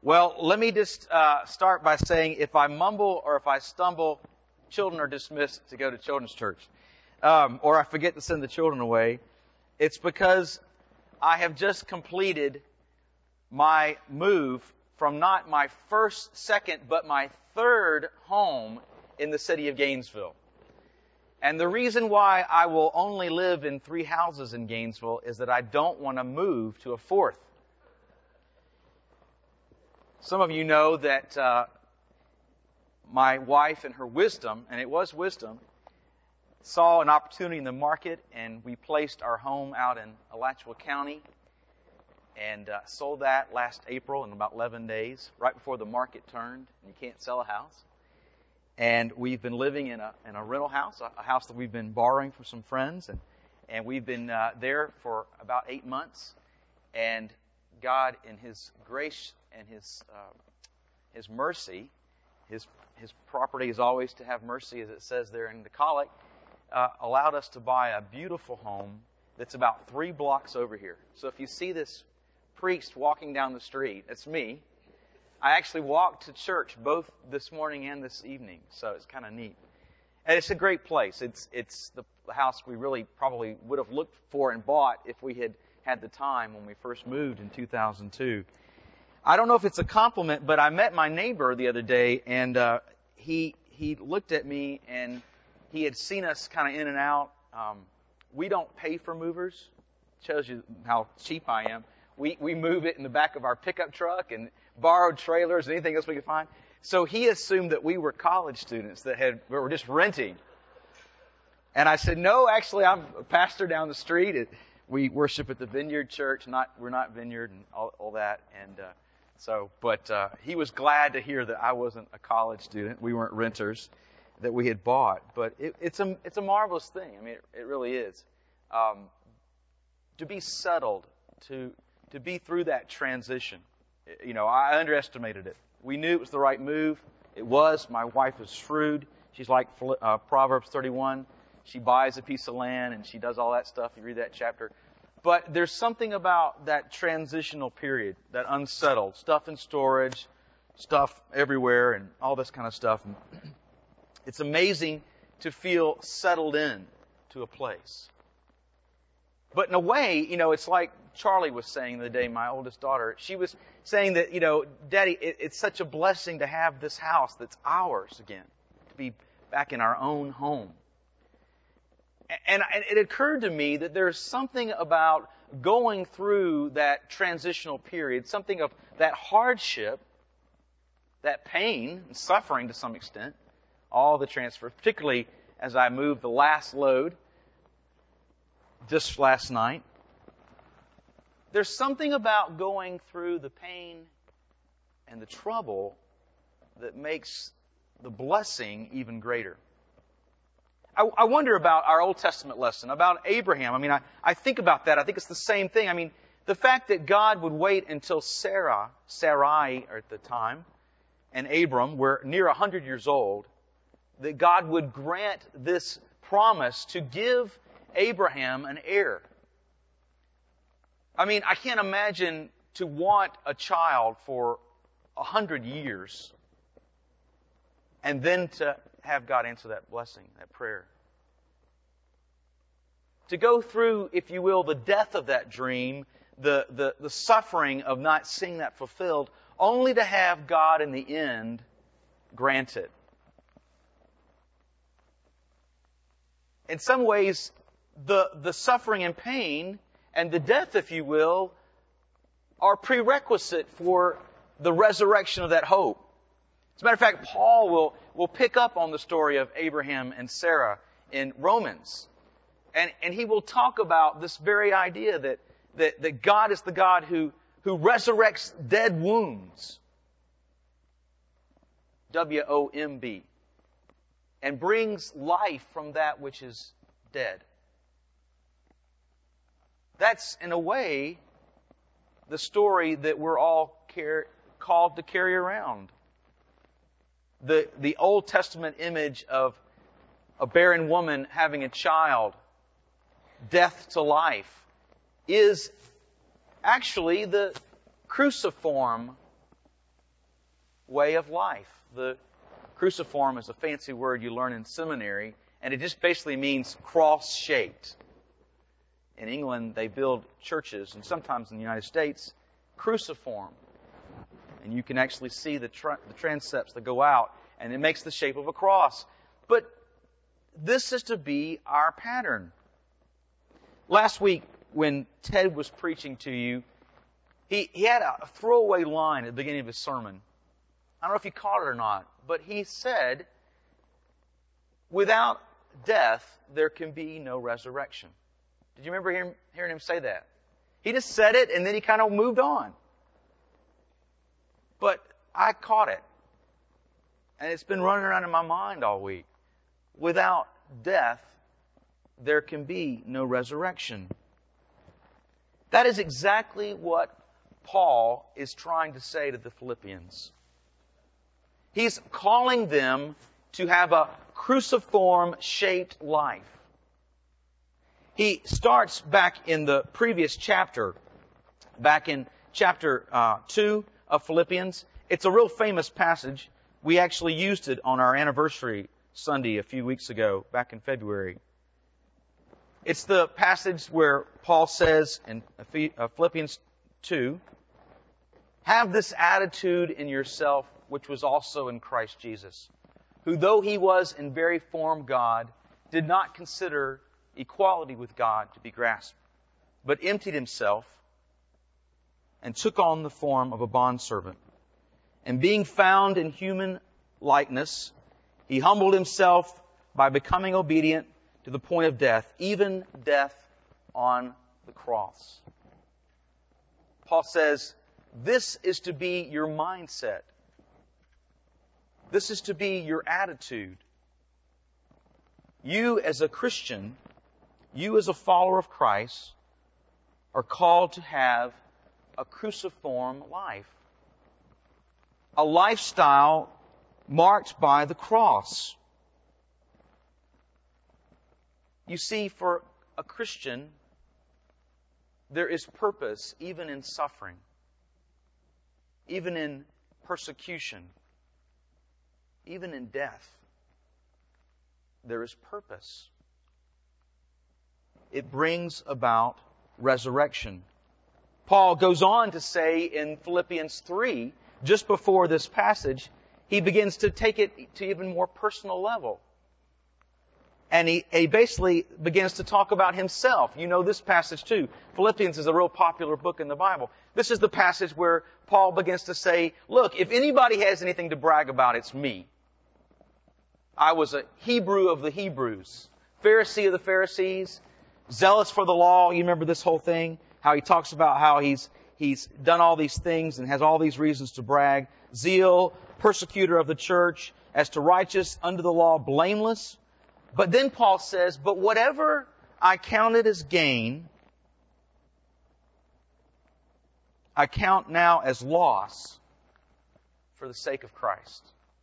Well, let me just start by saying if I mumble or if I stumble, children are dismissed to go to children's church. Or I forget to send the children away. It's because I have just completed my move from not my first, second, but my third home in the city of Gainesville. And the reason why I will only live in 3 houses in Gainesville is that I don't want to move to a 4th. Some of you know that my wife, in her wisdom, and it was wisdom, saw an opportunity in the market, and we placed our home out in Alachua County and sold that last April in about 11 days, right before the market turned, and you can't sell a house. And we've been living in a rental house, a house that we've been borrowing from some friends, and we've been there for about 8 months. And God, in His grace and His mercy, His property is always to have mercy, as it says there in the collect, allowed us to buy a beautiful home that's about 3 blocks over here. So if you see this priest walking down the street, it's me. I actually walked to church both this morning and this evening, so it's kind of neat. And it's a great place. It's the house we really probably would have looked for and bought if we had the time when we first moved in 2002. I don't know if it's a compliment, but I met my neighbor the other day, and he looked at me, and he had seen us kind of in and out. We don't pay for movers. Shows you how cheap I am. We move it in the back of our pickup truck and borrowed trailers and anything else we could find. So he assumed that we were college students that were just renting. And I said, no, actually, I'm a pastor down the street. We worship at the Vineyard Church. We're not Vineyard and all that. And but he was glad to hear that I wasn't a college student. We weren't renters, that we had bought. But it's a marvelous thing. I mean, it really is. To be settled, to be through that transition. You know, I underestimated it. We knew it was the right move. It was. My wife is shrewd. She's like Proverbs 31. She buys a piece of land and she does all that stuff. You read that chapter. But there's something about that transitional period, that unsettled, stuff in storage, stuff everywhere, and all this kind of stuff. And it's amazing to feel settled in to a place. But in a way, you know, it's like Charlie was saying the other day, my oldest daughter. She was saying that, you know, Daddy, it's such a blessing to have this house that's ours again, to be back in our own home. And it occurred to me that there's something about going through that transitional period, something of that hardship, that pain and suffering to some extent, all the transfer, particularly as I moved the last load just last night. There's something about going through the pain and the trouble that makes the blessing even greater. I wonder about our Old Testament lesson, about Abraham. I mean, I think about that. I think it's the same thing. I mean, the fact that God would wait until Sarai at the time, and Abram were near 100 years old, that God would grant this promise to give Abraham an heir. I mean, I can't imagine to want a child for 100 years and then to have God answer that blessing, that prayer. To go through, if you will, the death of that dream, the suffering of not seeing that fulfilled, only to have God in the end grant it. In some ways, the suffering and pain and the death, if you will, are prerequisite for the resurrection of that hope. As a matter of fact, Paul will pick up on the story of Abraham and Sarah in Romans. And he will talk about this very idea that God is the God who resurrects dead wombs. W-O-M-B. And brings life from that which is dead. That's, in a way, the story that we're all called to carry around. The Old Testament image of a barren woman having a child, death to life, is actually the cruciform way of life. The cruciform is a fancy word you learn in seminary, and it just basically means cross-shaped. In England, they build churches, and sometimes in the United States, cruciform. And you can actually see the transepts that go out, and it makes the shape of a cross. But this is to be our pattern. Last week, when Ted was preaching to you, he had a throwaway line at the beginning of his sermon. I don't know if you caught it or not, but he said, without death, there can be no resurrection. Did you remember hearing him say that? He just said it, and then he kind of moved on. But I caught it. And it's been running around in my mind all week. Without death, there can be no resurrection. That is exactly what Paul is trying to say to the Philippians. He's calling them to have a cruciform-shaped life. He starts back in the previous chapter, back in chapter 2 of Philippians. It's a real famous passage. We actually used it on our anniversary Sunday a few weeks ago, back in February. It's the passage where Paul says in Philippians 2, "Have this attitude in yourself, which was also in Christ Jesus, who though he was in very form God, did not consider equality with God to be grasped, but emptied himself and took on the form of a bondservant. And being found in human likeness, he humbled himself by becoming obedient to the point of death, even death on the cross." Paul says, this is to be your mindset. This is to be your attitude. You as a Christian, you as a follower of Christ, are called to have a cruciform life. A lifestyle marked by the cross. You see, for a Christian, there is purpose even in suffering, even in persecution, even in death. There is purpose. It brings about resurrection. Paul goes on to say in Philippians 3, just before this passage, he begins to take it to even more personal level. And he basically begins to talk about himself. You know this passage too. Philippians is a real popular book in the Bible. This is the passage where Paul begins to say, look, if anybody has anything to brag about, it's me. I was a Hebrew of the Hebrews, Pharisee of the Pharisees, zealous for the law. You remember this whole thing? How he talks about how he's done all these things and has all these reasons to brag. Zeal, persecutor of the church, as to righteous, under the law, blameless. But then Paul says, but whatever I counted as gain, I count now as loss for the sake of Christ.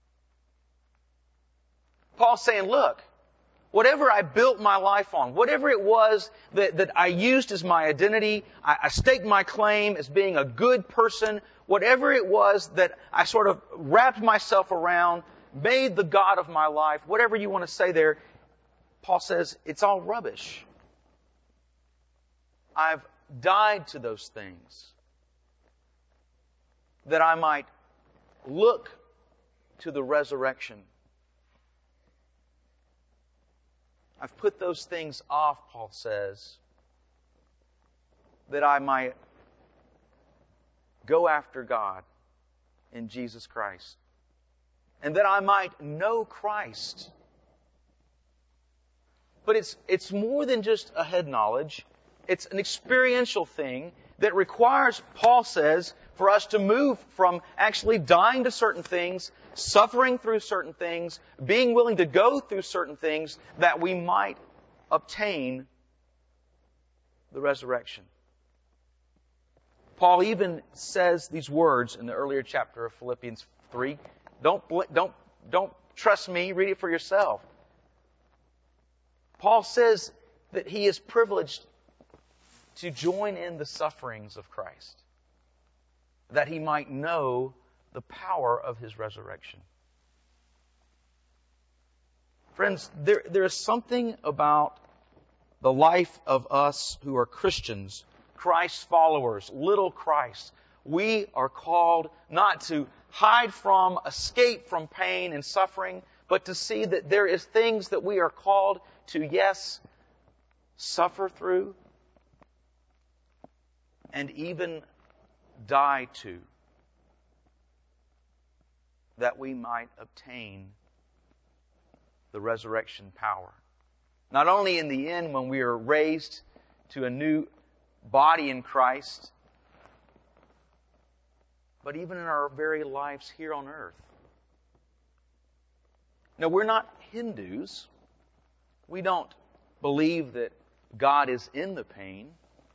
Paul's saying, look, whatever I built my life on, whatever it was that I used as my identity, I staked my claim as being a good person, whatever it was that I sort of wrapped myself around, made the God of my life, whatever you want to say there, Paul says, it's all rubbish. I've died to those things that I might look to the resurrection. I've put those things off, Paul says, that I might go after God in Jesus Christ. And that I might know Christ. But it's more than just a head knowledge. It's an experiential thing that requires, Paul says, for us to move from actually dying to certain things, suffering through certain things, being willing to go through certain things, that we might obtain the resurrection. Paul even says these words in the earlier chapter of Philippians 3. Don't trust me, read it for yourself. Paul says that he is privileged to join in the sufferings of Christ, that he might know the power of His resurrection. Friends, there is something about the life of us who are Christians, Christ followers, little Christ. We are called not to hide from, escape from pain and suffering, but to see that there is things that we are called to, yes, suffer through and even die to, that we might obtain the resurrection power. Not only in the end when we are raised to a new body in Christ, but even in our very lives here on earth. Now, we're not Hindus. We don't believe that God is in the pain.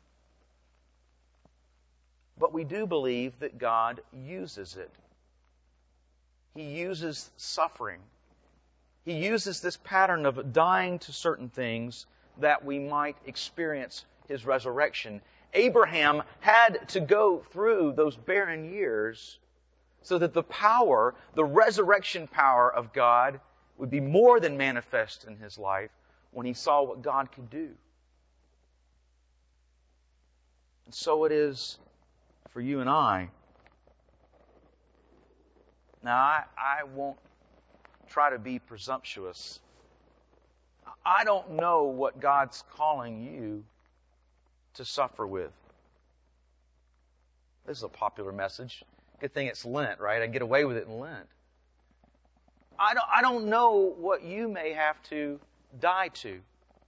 But we do believe that God uses it. He uses suffering. He uses this pattern of dying to certain things that we might experience His resurrection. Abraham had to go through those barren years so that the power, the resurrection power of God, would be more than manifest in his life when he saw what God could do. And so it is for you and I. Now, I won't try to be presumptuous. I don't know what God's calling you to suffer with. This is a popular message. Good thing it's Lent, right? I can get away with it in Lent. I don't know what you may have to die to.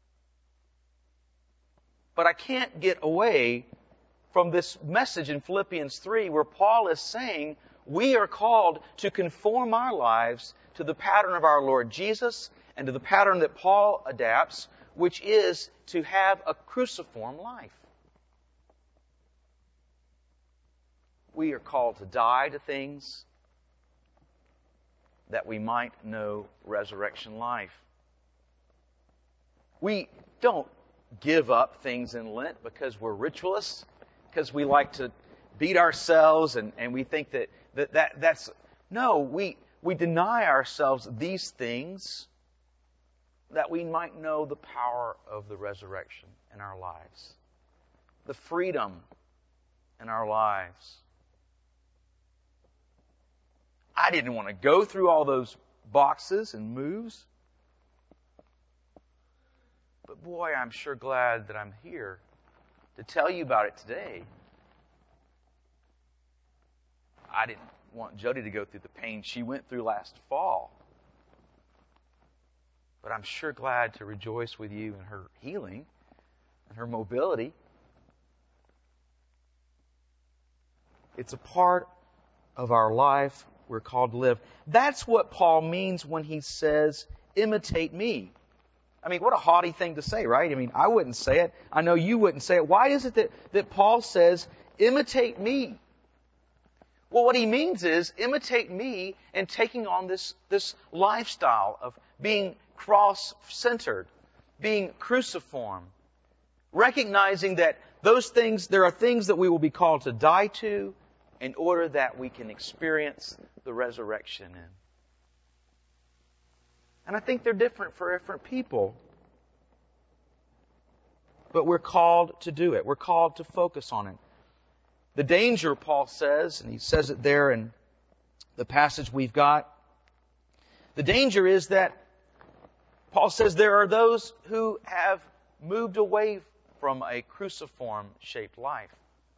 But I can't get away from this message in Philippians 3 where Paul is saying we are called to conform our lives to the pattern of our Lord Jesus and to the pattern that Paul adapts, which is to have a cruciform life. We are called to die to things that we might know resurrection life. We don't give up things in Lent because we're ritualists, because we like to beat ourselves and we think that's... No, we deny ourselves these things that we might know the power of the resurrection in our lives, the freedom in our lives. I didn't want to go through all those boxes and moves. But boy, I'm sure glad that I'm here to tell you about it today. I didn't want Jody to go through the pain she went through last fall. But I'm sure glad to rejoice with you in her healing and her mobility. It's a part of our life we're called to live. That's what Paul means when he says, imitate me. I mean, what a haughty thing to say, right? I mean, I wouldn't say it. I know you wouldn't say it. Why is it that Paul says, imitate me? Well, what he means is, imitate me in taking on this lifestyle of being cross-centered, being cruciform, recognizing that those things, there are things that we will be called to die to in order that we can experience the resurrection in. And I think they're different for different people. But we're called to do it. We're called to focus on it. The danger, Paul says, and he says it there in the passage we've got, the danger is that Paul says there are those who have moved away from a cruciform-shaped life.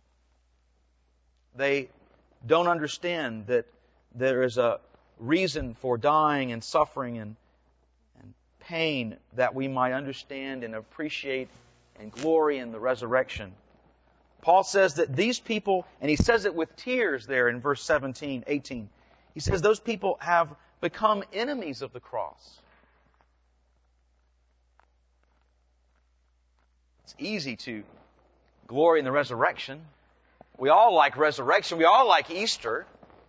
They don't understand that there is a reason for dying and suffering and pain that we might understand and appreciate and glory in the resurrection. Paul says that these people, and he says it with tears there in verse 17, 18. He says those people have become enemies of the cross. It's easy to glory in the resurrection. We all like resurrection. We all like Easter.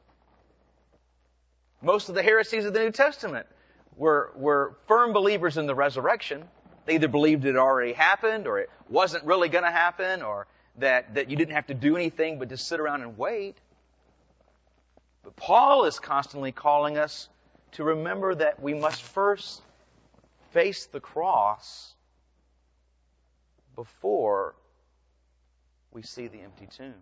Most of the heresies of the New Testament were firm believers in the resurrection. They either believed it already happened, or it wasn't really going to happen, or that you didn't have to do anything but just sit around and wait. But Paul is constantly calling us to remember that we must first face the cross before we see the empty tomb.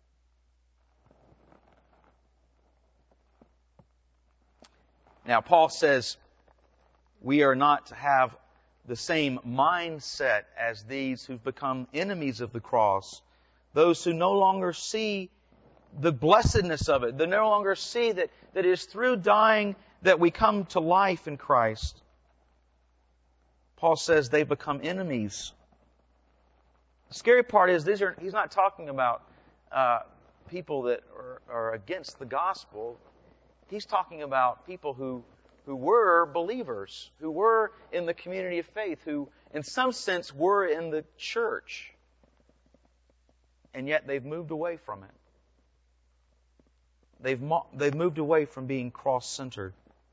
Now, Paul says we are not to have the same mindset as these who've become enemies of the cross, those who no longer see the blessedness of it. They no longer see that it is through dying that we come to life in Christ. Paul says they've become enemies. The scary part is he's not talking about people that are against the gospel. He's talking about people who were believers, who were in the community of faith, who in some sense were in the church. And yet they've moved away from it. They've moved away from being cross-centered.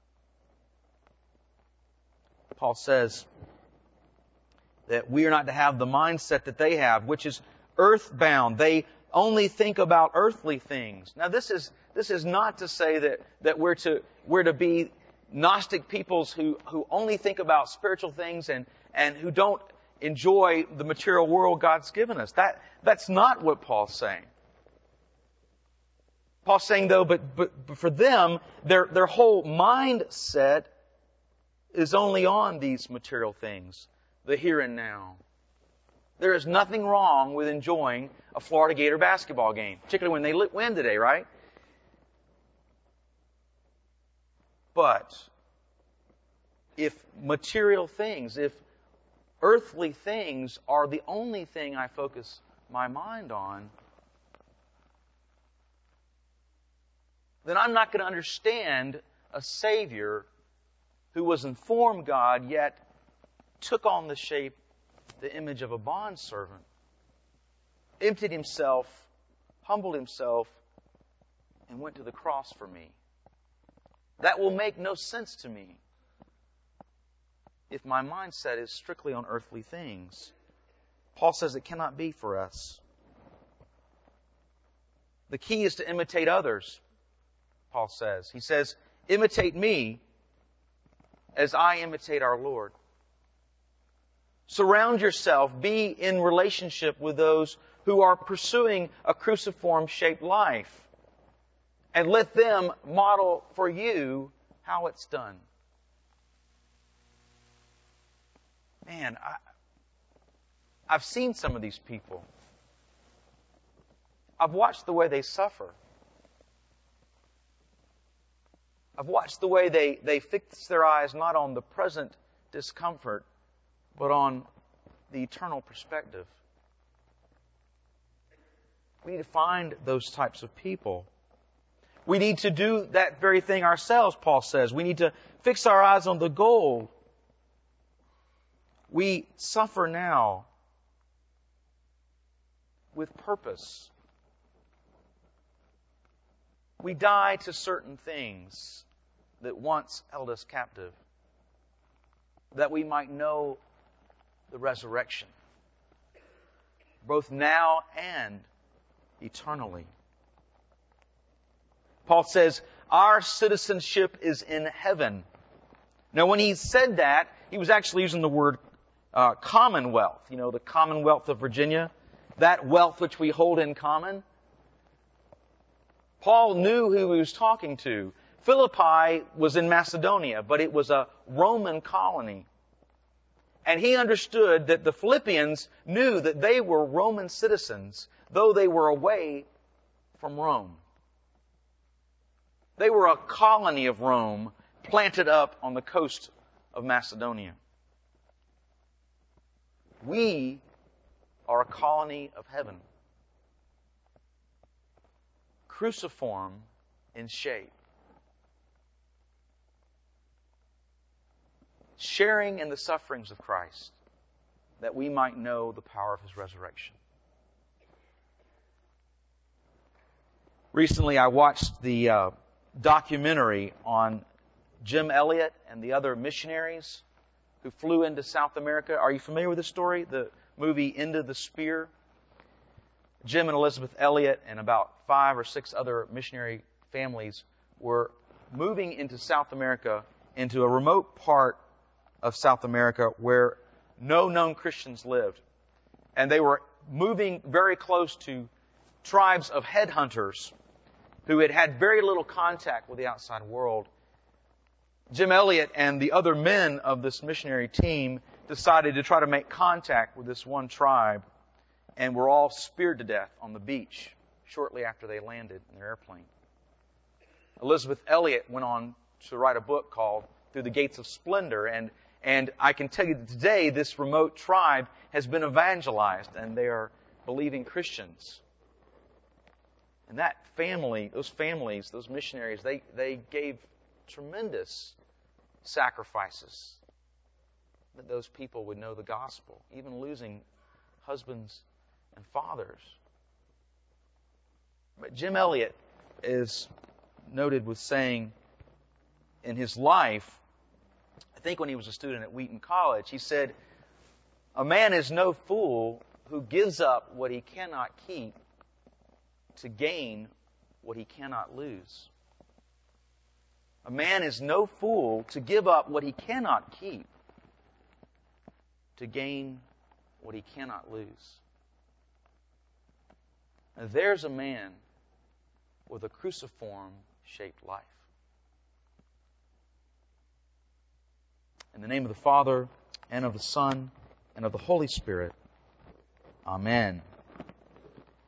Paul says that we are not to have the mindset that they have, which is earthbound. They only think about earthly things. Now, this is not to say that we're to be Gnostic peoples who only think about spiritual things and who don't enjoy the material world God's given us. That's not what Paul's saying. Paul's saying, though, but for them, their whole mindset is only on these material things, the here and now. There is nothing wrong with enjoying a Florida Gator basketball game, particularly when they win today, right? But if material things, if earthly things are the only thing I focus my mind on, then I'm not going to understand a Savior who was informed God, yet took on the image of a bondservant, emptied himself, humbled himself, and went to the cross for me. That will make no sense to me if my mindset is strictly on earthly things. Paul says it cannot be for us. The key is to imitate others, Paul says. He says, imitate me as I imitate our Lord. Surround yourself, be in relationship with those who are pursuing a cruciform-shaped life. And let them model for you how it's done. Man, I've seen some of these people. I've watched the way they suffer. I've watched the way they fix their eyes not on the present discomfort, but on the eternal perspective. We need to find those types of people. We need to do that very thing ourselves, Paul says. We need to fix our eyes on the goal. We suffer now with purpose. We die to certain things that once held us captive, that we might know the resurrection, both now and eternally. Paul says, our citizenship is in heaven. Now, when he said that, he was actually using the word commonwealth. You know, the Commonwealth of Virginia, that wealth which we hold in common. Paul knew who he was talking to. Philippi was in Macedonia, but it was a Roman colony. And he understood that the Philippians knew that they were Roman citizens, though they were away from Rome. They were a colony of Rome planted up on the coast of Macedonia. We are a colony of heaven, cruciform in shape, sharing in the sufferings of Christ, that we might know the power of His resurrection. Recently, I watched the documentary on Jim Elliot and the other missionaries who flew into South America. Are you familiar with this story? The movie Into the Spear. Jim and Elizabeth Elliot and about 5 or 6 other missionary families were moving into South America, into a remote part of South America where no known Christians lived. And they were moving very close to tribes of headhunters who had had very little contact with the outside world. Jim Elliot and the other men of this missionary team decided to try to make contact with this one tribe, and were all speared to death on the beach shortly after they landed in their airplane. Elizabeth Elliot went on to write a book called Through the Gates of Splendor, and I can tell you that today this remote tribe has been evangelized, and they are believing Christians. And that family, those families, those missionaries, they gave tremendous sacrifices that those people would know the gospel, even losing husbands and fathers. But Jim Elliot is noted with saying in his life, I think when he was a student at Wheaton College, he said, "A man is no fool who gives up what he cannot keep to gain what he cannot lose." A man is no fool to give up what he cannot keep to gain what he cannot lose. Now, there's a man with a cruciform-shaped life. In the name of the Father, and of the Son, and of the Holy Spirit. Amen.